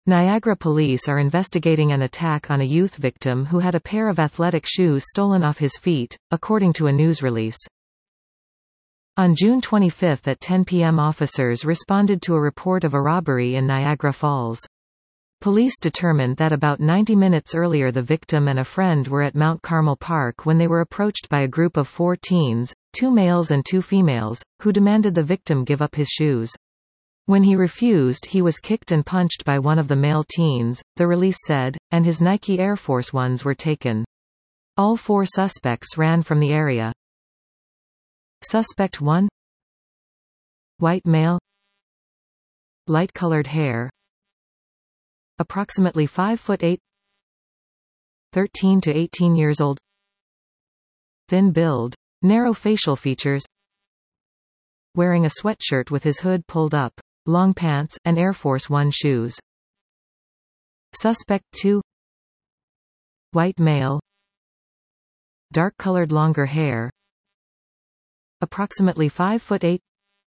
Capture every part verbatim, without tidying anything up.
Niagara police are investigating an attack on a youth victim who had a pair of athletic shoes stolen off his feet, according to a news release. On June twenty-fifth at ten p m officers responded to a report of a robbery in Niagara Falls. Police determined that about ninety minutes earlier the victim and a friend were at Mount Carmel Park when they were approached by a group of four teens, two males and two females, who demanded the victim give up his shoes. When he refused, he was kicked and punched by one of the male teens, the release said, and his Nike Air Force Ones were taken. All four suspects ran from the area. Suspect one. White male. Light-colored hair. Approximately five foot eight. thirteen to eighteen years old. Thin build. Narrow facial features. Wearing a sweatshirt with his hood pulled up. Long pants, and Air Force One shoes. Suspect two. White male. Dark-colored longer hair. Approximately five foot eight.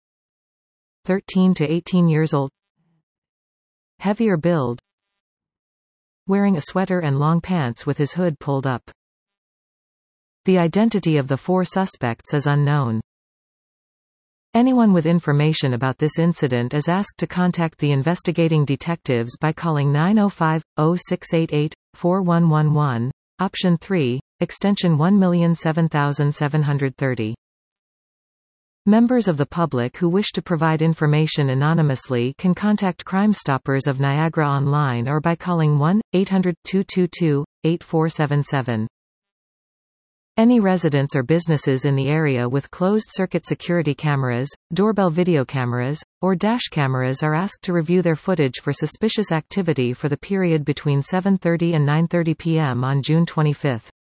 thirteen to eighteen years old. Heavier build. Wearing a sweater and long pants with his hood pulled up. The identity of the four suspects is unknown. Anyone with information about this incident is asked to contact the investigating detectives by calling nine oh five, oh six eight eight, four one one one, option three, extension one seven seven three zero. Members of the public who wish to provide information anonymously can contact Crime Stoppers of Niagara online or by calling one eight hundred, two two two, eight four seven seven. Any residents or businesses in the area with closed-circuit security cameras, doorbell video cameras, or dash cameras are asked to review their footage for suspicious activity for the period between seven thirty and nine thirty p m on June twenty-fifth.